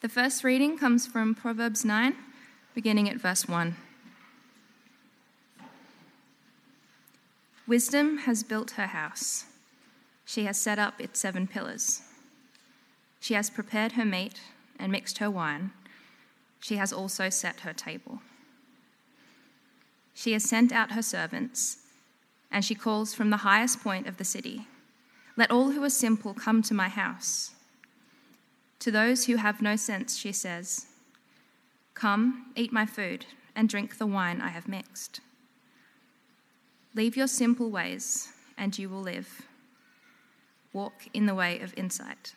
The first reading comes from Proverbs 9, beginning at verse 1. Wisdom has built her house. She has set up its 7 pillars. She has prepared her meat and mixed her wine. She has also set her table. She has sent out her servants, and she calls from the highest point of the city, "Let all who are simple come to my house." To those who have no sense, she says, "Come, eat my food, and drink the wine I have mixed. Leave your simple ways, and you will live. Walk in the way of insight."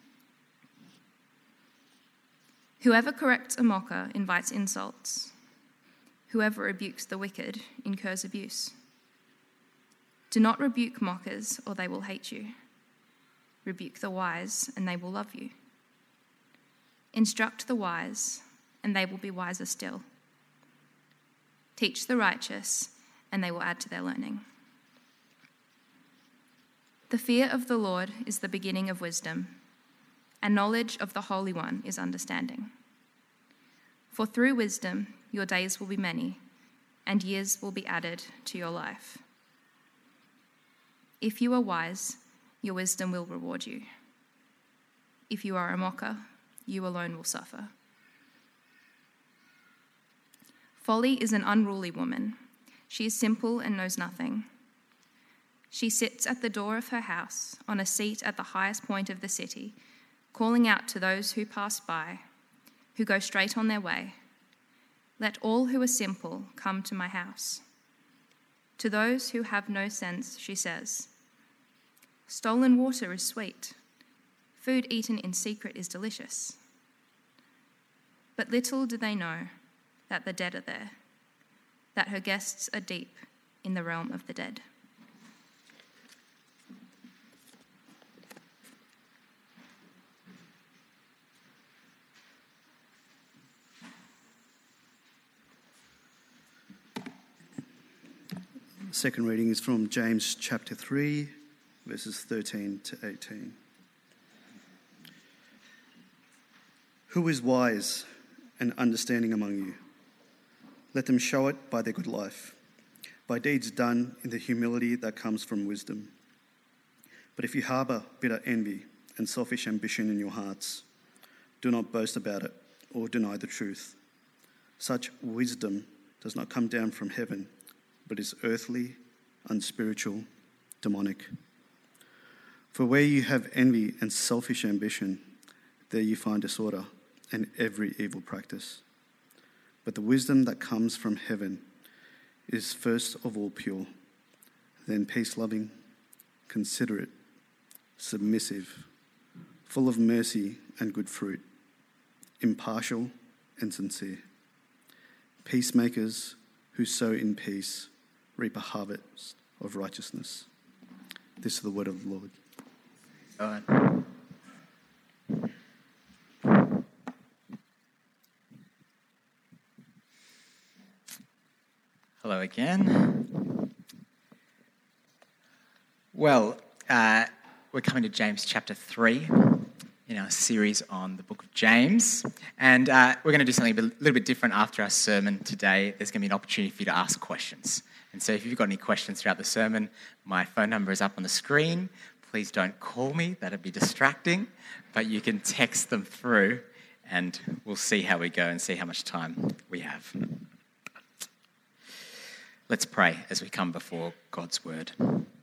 Whoever corrects a mocker invites insults. Whoever rebukes the wicked incurs abuse. Do not rebuke mockers, or they will hate you. Rebuke the wise, and they will love you. Instruct the wise, and they will be wiser still. Teach the righteous, and they will add to their learning. The fear of the Lord is the beginning of wisdom, and knowledge of the Holy One is understanding. For through wisdom your days will be many, and years will be added to your life. If you are wise, your wisdom will reward you. If you are a mocker, you alone will suffer. Folly is an unruly woman. She is simple and knows nothing. She sits at the door of her house, on a seat at the highest point of the city, calling out to those who pass by, who go straight on their way, "Let all who are simple come to my house." To those who have no sense, she says, "Stolen water is sweet. Food eaten in secret is delicious." But little do they know that the dead are there, that her guests are deep in the realm of the dead. The second reading is from James chapter 3, verses 13 to 18. Who is wise and understanding among you? Let them show it by their good life, by deeds done in the humility that comes from wisdom. But if you harbour bitter envy and selfish ambition in your hearts, do not boast about it or deny the truth. Such wisdom does not come down from heaven, but is earthly, unspiritual, demonic. For where you have envy and selfish ambition, there you find disorder and every evil practice. But the wisdom that comes from heaven is first of all pure, then peace-loving, considerate, submissive, full of mercy and good fruit, impartial and sincere. Peacemakers who sow in peace reap a harvest of righteousness. This is the word of the Lord. God. Hello again. Well, we're coming to James chapter 3 in our series on the book of James. And we're going to do something a little bit different after our sermon today. There's going to be an opportunity for you to ask questions. And so if you've got any questions throughout the sermon, my phone number is up on the screen. Please don't call me, that'd be distracting. But you can text them through and we'll see how we go and see how much time we have. Let's pray as we come before God's word.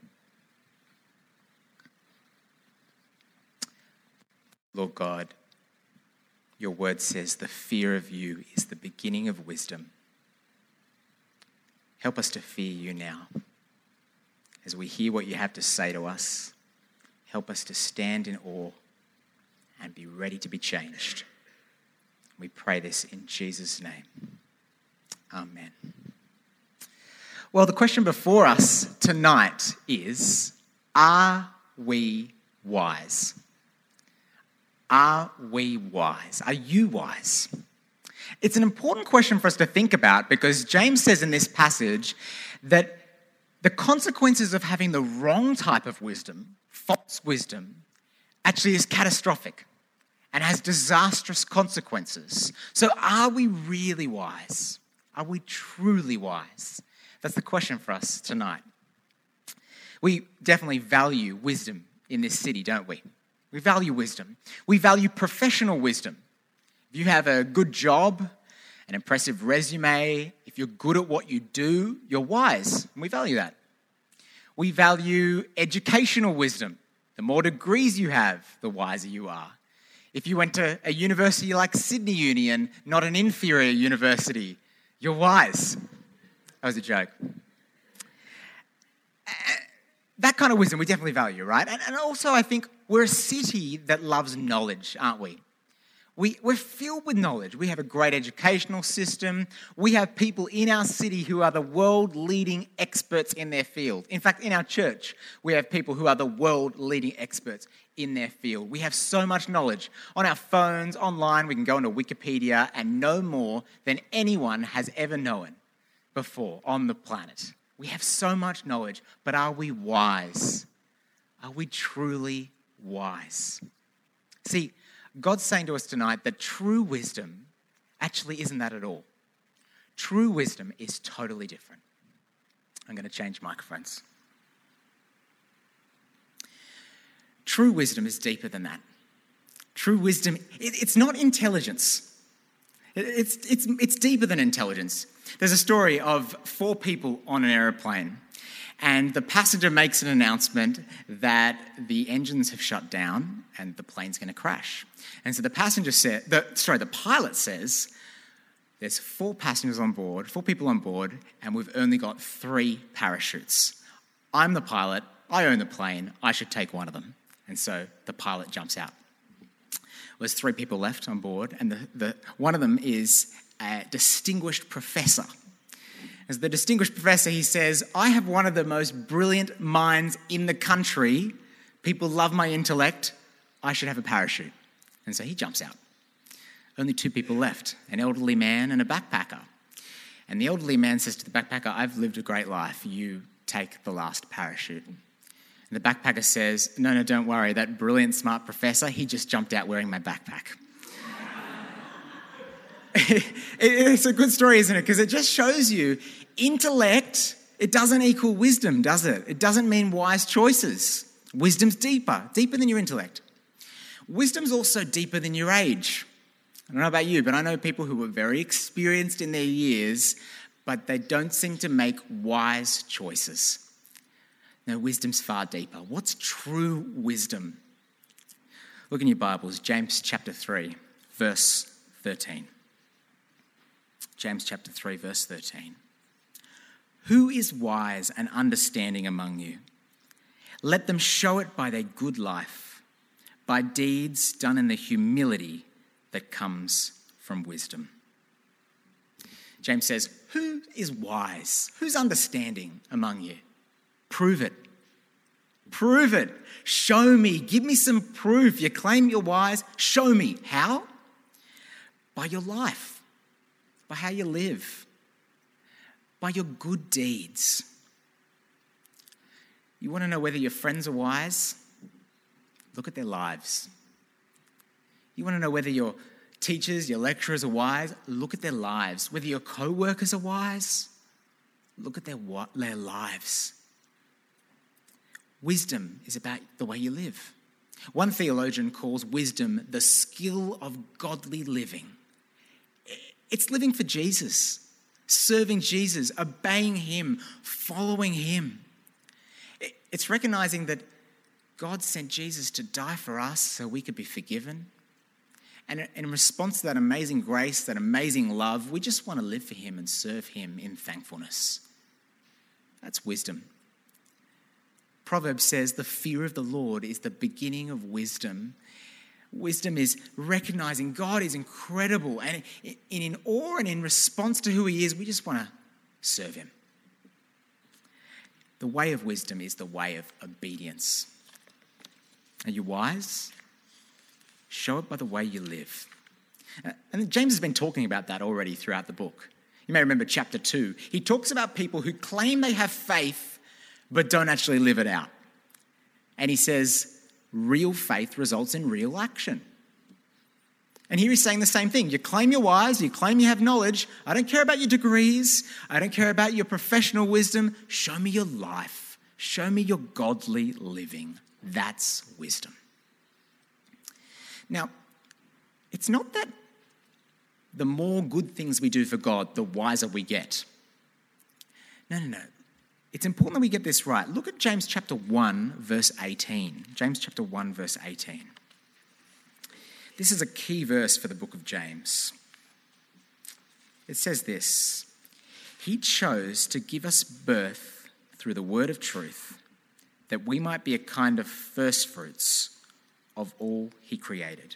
Lord God, your word says the fear of you is the beginning of wisdom. Help us to fear you now. As we hear what you have to say to us, help us to stand in awe and be ready to be changed. We pray this in Jesus' name. Amen. Well, the question before us tonight is, are we wise? Are we wise? Are you wise? It's an important question for us to think about because James says in this passage that the consequences of having the wrong type of wisdom, false wisdom, actually is catastrophic. and has disastrous consequences. So are we really wise? Are we truly wise? That's the question for us tonight. We definitely value wisdom in this city, don't we? We value wisdom. We value professional wisdom. If you have a good job, an impressive resume, if you're good at what you do, you're wise, and we value that. We value educational wisdom. The more degrees you have, the wiser you are. If you went to a university like Sydney Uni and not an inferior university, you're wise. That was a joke. That kind of wisdom we definitely value, right? And also I think we're a city that loves knowledge, aren't we? We're filled with knowledge. We have a great educational system. We have people in our city who are the world-leading experts in their field. In fact, in our church, we have people who are the world-leading experts in their field. We have so much knowledge. On our phones, online, we can go into Wikipedia and know more than anyone has ever known before on the planet. We have so much knowledge, but are we wise? Are we truly wise? See, God's saying to us tonight that true wisdom actually isn't that at all. True wisdom is totally different. I'm going to change microphones. True wisdom is deeper than that. True wisdom, it's not intelligence. It's deeper than intelligence. There's a story of 4 people on an aeroplane, and the passenger makes an announcement that the engines have shut down and the plane's going to crash. And so the pilot says, there's 4 passengers on board, 4 people on board, and we've only got 3 parachutes. I'm the pilot, I own the plane, I should take one of them. And so the pilot jumps out. There's 3 people left on board, and one of them is a distinguished professor. As the distinguished professor, he says, I have one of the most brilliant minds in the country. People love my intellect. I should have a parachute. And so he jumps out. Only 2 people left, an elderly man and a backpacker. And the elderly man says to the backpacker, I've lived a great life. You take the last parachute. And the backpacker says, no, don't worry. That brilliant, smart professor, he just jumped out wearing my backpack. It's a good story, isn't it? Because it just shows you intellect, it doesn't equal wisdom, does it? It doesn't mean wise choices. Wisdom's deeper than your intellect. Wisdom's also deeper than your age. I don't know about you, but I know people who are very experienced in their years, but they don't seem to make wise choices. No, wisdom's far deeper. What's true wisdom? Look in your Bibles, James chapter 3, verse 13. James chapter 3, verse 13. Who is wise and understanding among you? Let them show it by their good life, by deeds done in the humility that comes from wisdom. James says, who is wise? Who's understanding among you? Prove it. Prove it. Show me. Give me some proof. You claim you're wise. Show me. How? By your life. By how you live, by your good deeds. You want to know whether your friends are wise? Look at their lives. You want to know whether your teachers, your lecturers are wise? Look at their lives. Whether your co-workers are wise? Look at their lives. Wisdom is about the way you live. One theologian calls wisdom the skill of godly living. It's living for Jesus, serving Jesus, obeying him, following him. It's recognizing that God sent Jesus to die for us so we could be forgiven. And in response to that amazing grace, that amazing love, we just want to live for him and serve him in thankfulness. That's wisdom. Proverbs says the fear of the Lord is the beginning of wisdom. Wisdom is recognizing God is incredible, and in awe and in response to who he is, we just want to serve him. The way of wisdom is the way of obedience. Are you wise? Show it by the way you live. And James has been talking about that already throughout the book. You may remember chapter 2. He talks about people who claim they have faith but don't actually live it out. And he says, real faith results in real action. And here he's saying the same thing. You claim you're wise, you claim you have knowledge. I don't care about your degrees. I don't care about your professional wisdom. Show me your life. Show me your godly living. That's wisdom. Now, it's not that the more good things we do for God, the wiser we get. No. It's important that we get this right. Look at James chapter 1, verse 18. James chapter 1, verse 18. This is a key verse for the book of James. It says this: He chose to give us birth through the word of truth, that we might be a kind of first fruits of all he created.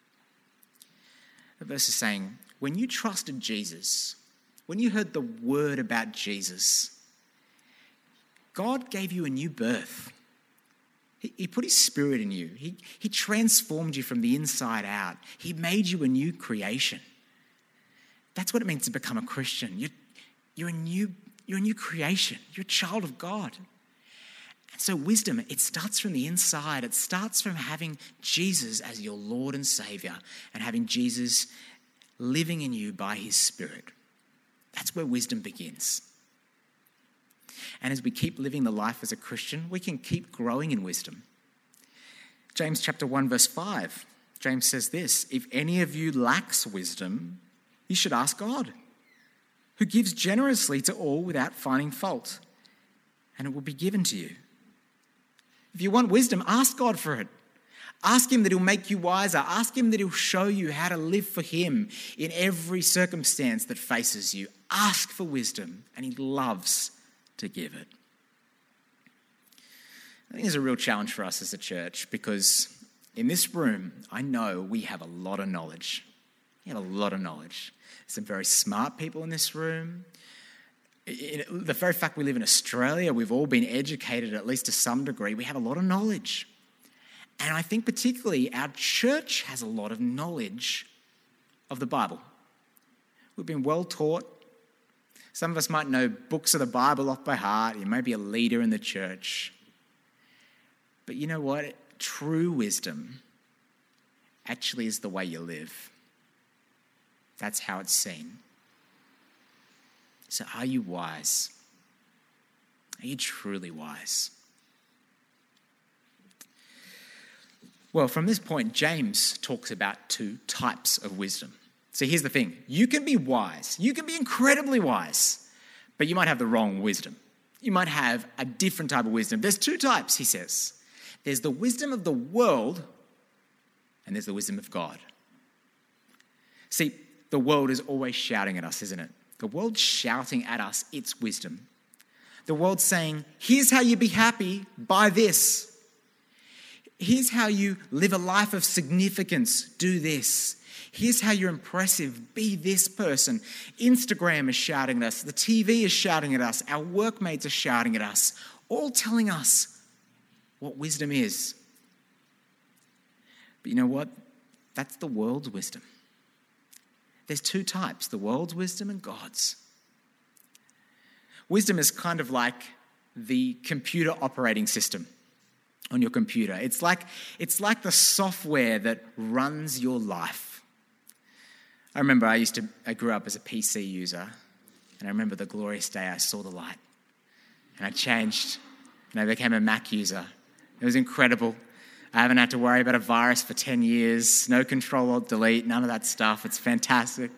The verse is saying, when you trusted Jesus, when you heard the word about Jesus, God gave you a new birth. He put his spirit in you. He transformed you from the inside out. He made you a new creation. That's what it means to become a Christian. You're a new creation. You're a child of God. And so wisdom, it starts from the inside. It starts from having Jesus as your Lord and Saviour and having Jesus living in you by his Spirit. That's where wisdom begins. And as we keep living the life as a Christian, we can keep growing in wisdom. James chapter 1, verse 5, James says this: if any of you lacks wisdom, you should ask God, who gives generously to all without finding fault, and it will be given to you. If you want wisdom, ask God for it. Ask him that he'll make you wiser. Ask him that he'll show you how to live for him in every circumstance that faces you. Ask for wisdom, and he loves to give it. I think there's a real challenge for us as a church, because in this room, I know we have a lot of knowledge. We have a lot of knowledge. Some very smart people in this room. The very fact we live in Australia, we've all been educated at least to some degree. We have a lot of knowledge. And I think particularly our church has a lot of knowledge of the Bible. We've been well taught. Some of us might know books of the Bible off by heart. You may be a leader in the church. But you know what? True wisdom actually is the way you live. That's how it's seen. So are you wise? Are you truly wise? Well, from this point, James talks about two types of wisdom. So here's the thing. You can be wise. You can be incredibly wise, but you might have the wrong wisdom. You might have a different type of wisdom. There's two types, he says. There's the wisdom of the world, and there's the wisdom of God. See, the world is always shouting at us, isn't it? The world's shouting at us its wisdom. The world's saying, here's how you be happy, buy this. Here's how you live a life of significance, do this. Here's how you're impressive, be this person. Instagram is shouting at us, the TV is shouting at us, our workmates are shouting at us, all telling us what wisdom is. But you know what? That's the world's wisdom. There's two types, the world's wisdom and God's. Wisdom is kind of like the computer operating system on your computer. It's like the software that runs your life. I remember I grew up as a PC user, and I remember the glorious day I saw the light. And I changed, and I became a Mac user. It was incredible. I haven't had to worry about a virus for 10 years. No Control-Alt-Delete, none of that stuff. It's fantastic.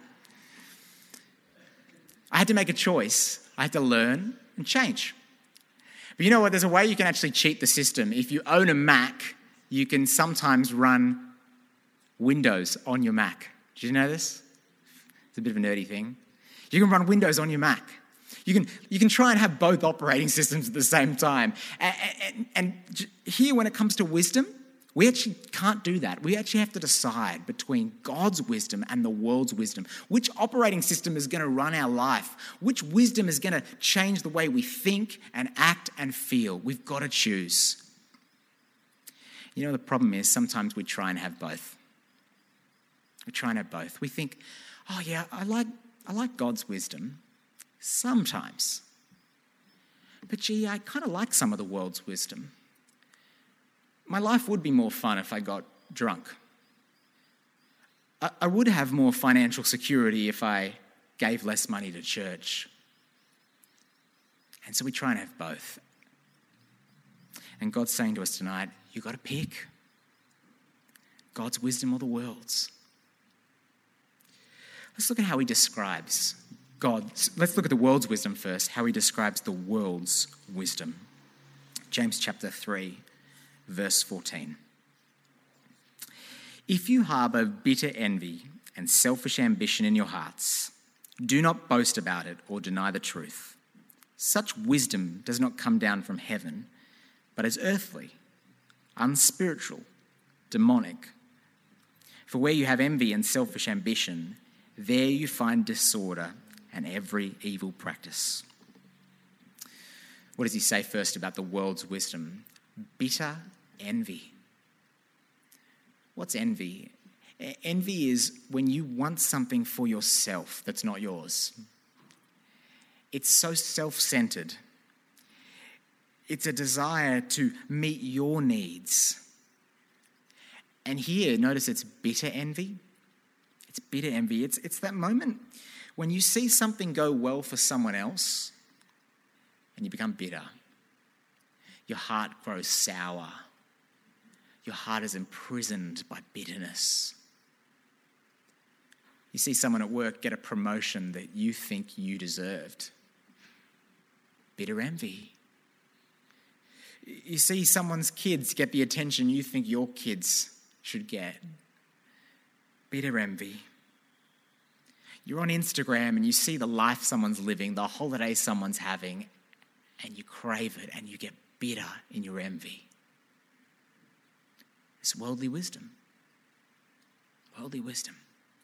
I had to make a choice. I had to learn and change. But you know what? There's a way you can actually cheat the system. If you own a Mac, you can sometimes run Windows on your Mac. Did you know this? It's a bit of a nerdy thing. You can run Windows on your Mac. You can try and have both operating systems at the same time. And here, when it comes to wisdom, we actually can't do that. We actually have to decide between God's wisdom and the world's wisdom. Which operating system is going to run our life? Which wisdom is going to change the way we think and act and feel? We've got to choose. You know, the problem is sometimes we try and have both. We try and have both. We think, oh yeah, I like God's wisdom sometimes. But gee, I kind of like some of the world's wisdom. My life would be more fun if I got drunk. I would have more financial security if I gave less money to church. And so we try and have both. And God's saying to us tonight, you've got to pick God's wisdom or the world's. Let's look at how he describes God's. Let's look at the world's wisdom first, how he describes the world's wisdom. James chapter 3, verse 14. If you harbour bitter envy and selfish ambition in your hearts, do not boast about it or deny the truth. Such wisdom does not come down from heaven, but is earthly, unspiritual, demonic. For where you have envy and selfish ambition, there you find disorder and every evil practice. What does he say first about the world's wisdom? Bitter envy. What's envy? Envy is when you want something for yourself that's not yours. It's so self-centered. It's a desire to meet your needs. And here, notice it's bitter envy. It's bitter envy. It's that moment when you see something go well for someone else and you become bitter. Your heart grows sour. Your heart is imprisoned by bitterness. You see someone at work get a promotion that you think you deserved. Bitter envy. You see someone's kids get the attention you think your kids should get. Bitter envy. You're on Instagram and you see the life someone's living, the holiday someone's having, and you crave it and you get bitter in your envy. It's worldly wisdom. Worldly wisdom.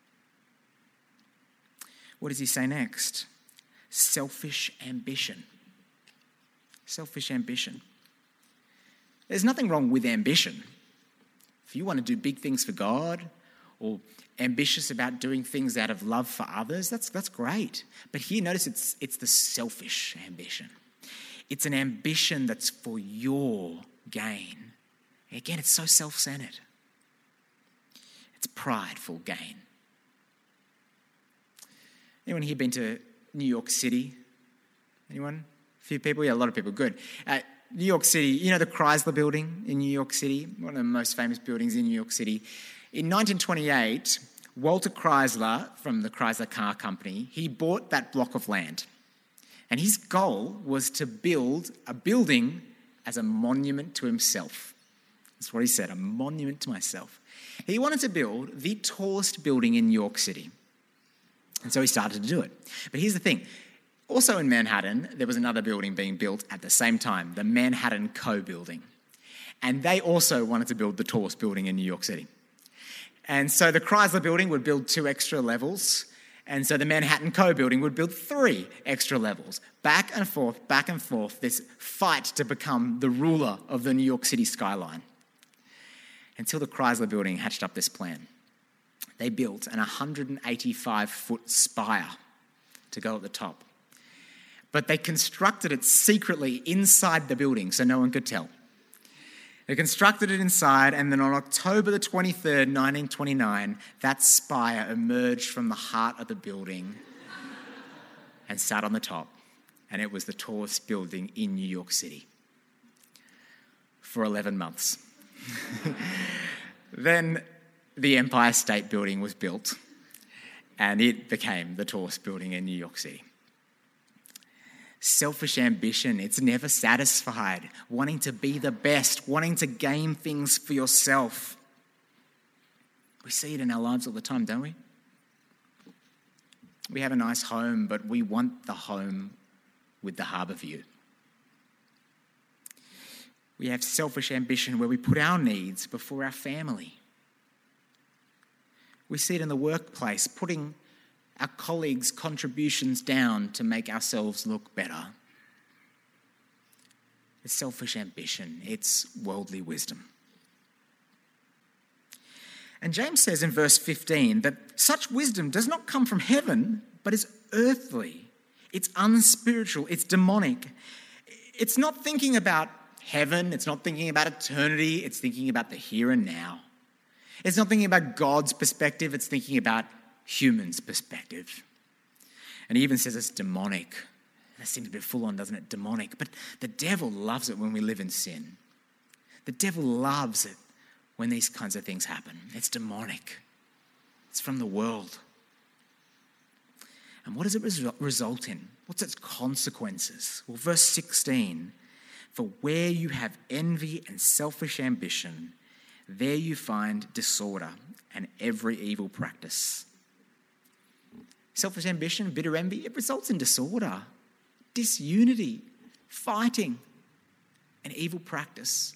What does he say next? Selfish ambition. Selfish ambition. There's nothing wrong with ambition. If you want to do big things for God or ambitious about doing things out of love for others, that's great. But here, notice it's the selfish ambition. It's an ambition that's for your gain. Again, it's so self-centered. It's prideful gain. Anyone here been to New York City? Anyone? A few people? Yeah, a lot of people. Good. New York City, you know the Chrysler Building in New York City? One of the most famous buildings in New York City. In 1928, Walter Chrysler, from the Chrysler Car Company, he bought that block of land. And his goal was to build a building as a monument to himself. That's what he said, a monument to myself. He wanted to build the tallest building in New York City. And so he started to do it. But here's the thing. Also in Manhattan, there was another building being built at the same time, the Manhattan Co. building. And they also wanted to build the tallest building in New York City. And so the Chrysler building would build 2 extra levels. And so the Manhattan Co. building would build 3 extra levels. Back and forth, this fight to become the ruler of the New York City skyline. Until the Chrysler building hatched up this plan. They built an 185-foot spire to go at the top. But they constructed it secretly inside the building so no one could tell. They constructed it inside, and then on October the 23rd, 1929, that spire emerged from the heart of the building and sat on the top. And it was the tallest building in New York City for 11 months. Then the Empire State Building was built, and it became the tallest building in New York City. Selfish ambition, it's never satisfied, wanting to be the best, wanting to gain things for yourself. We see it in our lives all the time, don't we? We have a nice home, but we want the home with the harbour view. We have selfish ambition where we put our needs before our family. We see it in the workplace, putting our colleagues' contributions down to make ourselves look better. It's selfish ambition. It's worldly wisdom. And James says in verse 15 that such wisdom does not come from heaven, but is earthly. It's unspiritual. It's demonic. It's not thinking about heaven. It's not thinking about eternity. It's thinking about the here and now. It's not thinking about God's perspective, it's thinking about humans' perspective. And he even says it's demonic. That seems a bit full on, doesn't it? Demonic. But the devil loves it when we live in sin. The devil loves it when these kinds of things happen. It's demonic. It's from the world. And what does it result in? What's its consequences? Well, verse 16, for where you have envy and selfish ambition, there you find disorder and every evil practice. Selfish ambition, bitter envy, it results in disorder, disunity, fighting, and evil practice.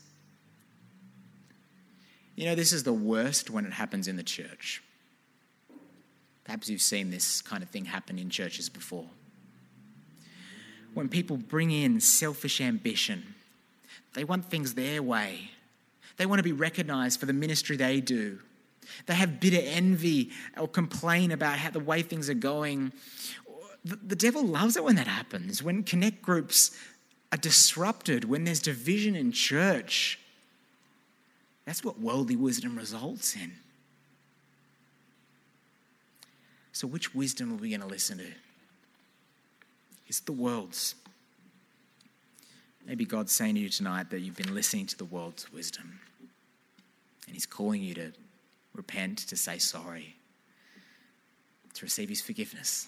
You know, this is the worst when it happens in the church. Perhaps you've seen this kind of thing happen in churches before. When people bring in selfish ambition, they want things their way. They want to be recognised for the ministry they do. They have bitter envy or complain about how the way things are going. The devil loves it when that happens, when connect groups are disrupted, when there's division in church. That's what worldly wisdom results in. So which wisdom are we going to listen to? Is it the world's? Maybe God's saying to you tonight that you've been listening to the world's wisdom. And he's calling you to repent, to say sorry, to receive his forgiveness.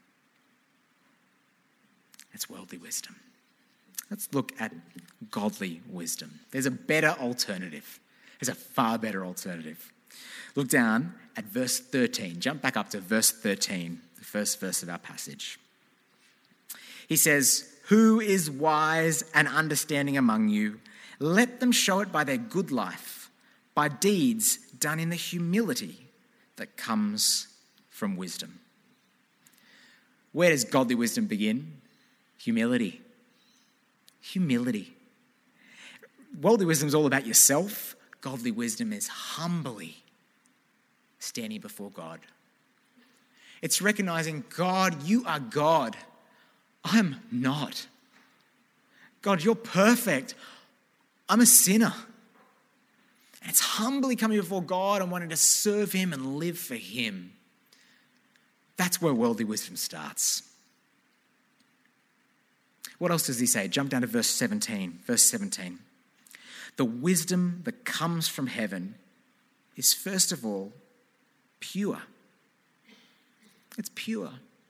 That's worldly wisdom. Let's look at godly wisdom. There's a better alternative. There's a far better alternative. Look down at verse 13. Jump back up to verse 13, the first verse of our passage. He says, who is wise and understanding among you? Let them show it by their good life, by deeds done in the humility that comes from wisdom. Where does godly wisdom begin? Humility. Humility. Worldly wisdom is all about yourself. Godly wisdom is humbly standing before God. It's recognizing, God, you are God. I'm not. God, you're perfect. I'm a sinner. And it's humbly coming before God and wanting to serve him and live for him. That's where worldly wisdom starts. What else does he say? Jump down to verse 17. Verse 17. The wisdom that comes from heaven is first of all pure. It's pure.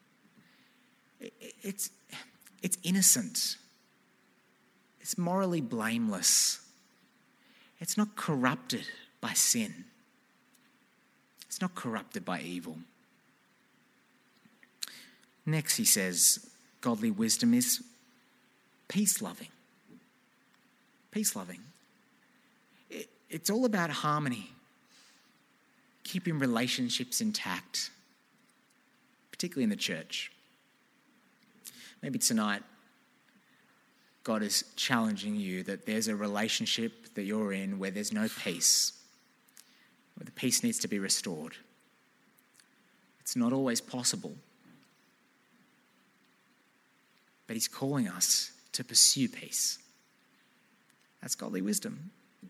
It's innocent. It's morally blameless. It's not corrupted by sin. It's not corrupted by evil. Next, he says, godly wisdom is peace-loving. Peace-loving. It's all about harmony, keeping relationships intact, particularly in the church. Maybe tonight, God is challenging you that there's a relationship that you're in where there's no peace, where the peace needs to be restored. It's not always possible, but he's calling us to pursue peace. That's godly wisdom.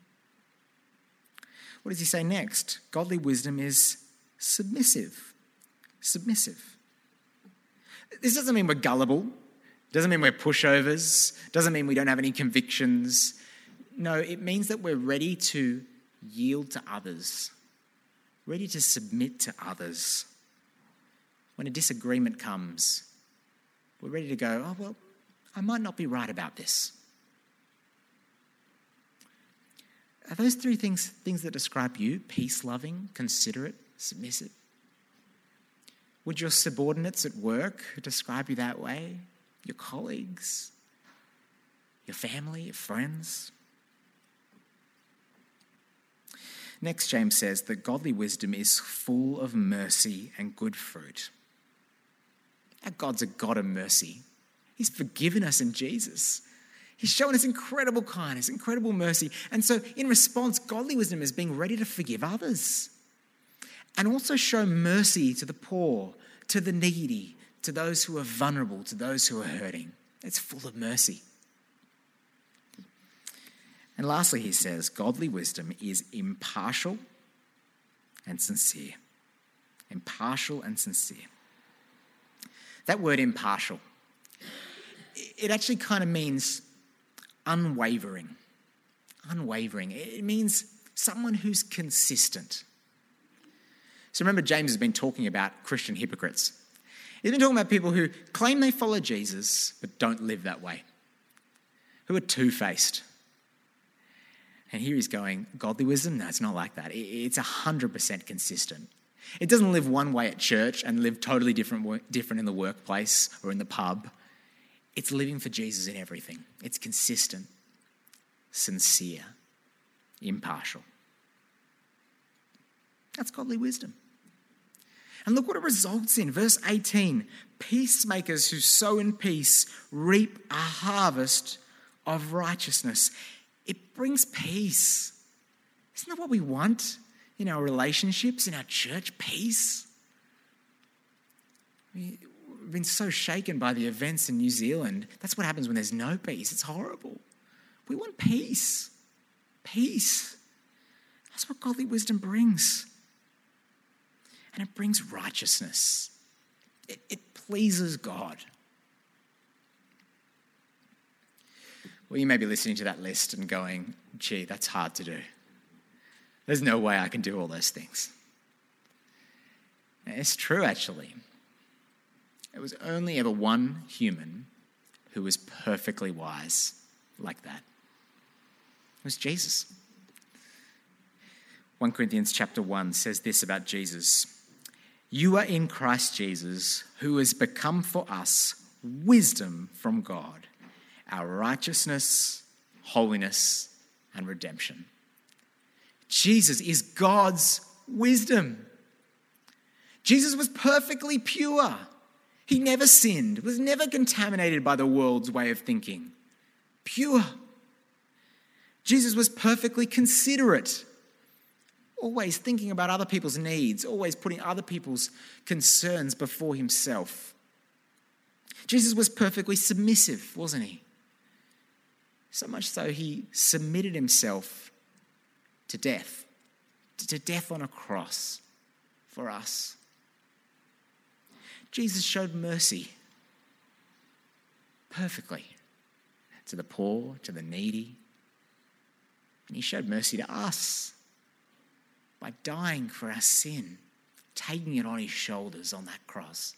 What does he say next? Godly wisdom is submissive. Submissive. This doesn't mean we're gullible. Doesn't mean we're pushovers. Doesn't mean we don't have any convictions. No, it means that we're ready to yield to others. Ready to submit to others. When a disagreement comes, we're ready to go, oh, well, I might not be right about this. Are those three things that describe you? Peace-loving, considerate, submissive? Would your subordinates at work describe you that way? Your colleagues? Your family? Your friends? Next, James says that godly wisdom is full of mercy and good fruit. Our God's a God of mercy. He's forgiven us in Jesus. He's shown us incredible kindness, incredible mercy. And so in response, godly wisdom is being ready to forgive others and also show mercy to the poor, to the needy, to those who are vulnerable, to those who are hurting. It's full of mercy. And lastly, he says, godly wisdom is impartial and sincere. Impartial and sincere. That word impartial, it actually kind of means unwavering. Unwavering. It means someone who's consistent. So remember, James has been talking about Christian hypocrites. He's been talking about people who claim they follow Jesus but don't live that way, who are two-faced. And here he's going, godly wisdom? No, it's not like that. It's 100% consistent. It doesn't live one way at church and live totally different in the workplace or in the pub. It's living for Jesus in everything. It's consistent, sincere, impartial. That's godly wisdom. And look what it results in. Verse 18, peacemakers who sow in peace reap a harvest of righteousness. It brings peace. Isn't that what we want in our relationships, in our church? Peace. We've been so shaken by the events in New Zealand. That's what happens when there's no peace. It's horrible. We want peace. Peace. That's what godly wisdom brings. And it brings righteousness. It pleases God. Well, you may be listening to that list and going, gee, that's hard to do. There's no way I can do all those things. And it's true, actually. It was only ever one human who was perfectly wise like that. It was Jesus. 1 Corinthians chapter 1 says this about Jesus. You are in Christ Jesus, who has become for us wisdom from God, our righteousness, holiness, and redemption. Jesus is God's wisdom. Jesus was perfectly pure. He never sinned, was never contaminated by the world's way of thinking. Pure. Jesus was perfectly considerate, always thinking about other people's needs, always putting other people's concerns before himself. Jesus was perfectly submissive, wasn't he? So much so he submitted himself to death on a cross for us. Jesus showed mercy perfectly to the poor, to the needy, and he showed mercy to us by dying for our sin, taking it on his shoulders on that cross.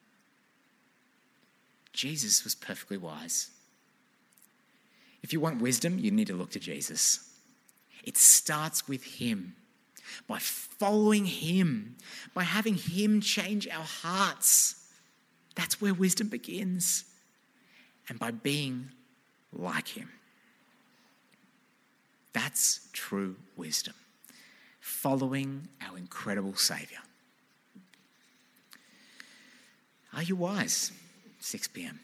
Jesus was perfectly wise. If you want wisdom, you need to look to Jesus. It starts with him, by following him, by having him change our hearts. That's where wisdom begins. And by being like him. That's true wisdom. Following our incredible Saviour. Are you wise? 6 p.m.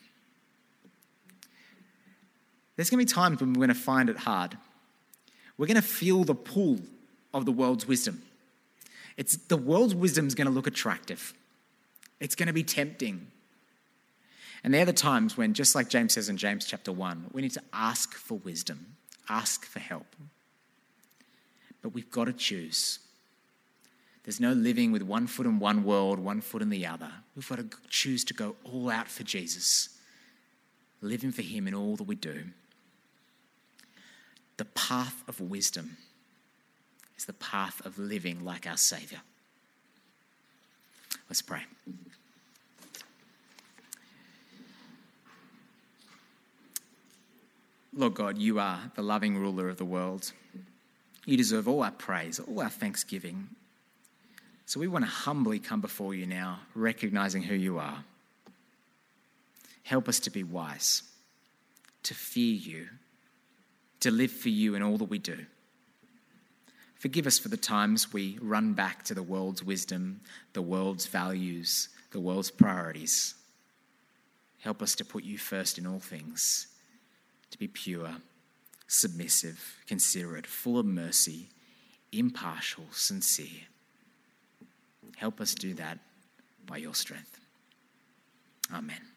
There's going to be times when we're going to find it hard. We're going to feel the pull of the world's wisdom. The world's wisdom is going to look attractive. It's going to be tempting. And they're the times when, just like James says in James chapter 1, we need to ask for wisdom, ask for help. But we've got to choose. There's no living with one foot in one world, one foot in the other. We've got to choose to go all out for Jesus, living for him in all that we do. The path of wisdom is the path of living like our Saviour. Let's pray. Lord God, you are the loving ruler of the world. You deserve all our praise, all our thanksgiving. So we want to humbly come before you now, recognizing who you are. Help us to be wise, to fear you, to live for you in all that we do. Forgive us for the times we run back to the world's wisdom, the world's values, the world's priorities. Help us to put you first in all things, to be pure, submissive, considerate, full of mercy, impartial, sincere. Help us do that by your strength. Amen.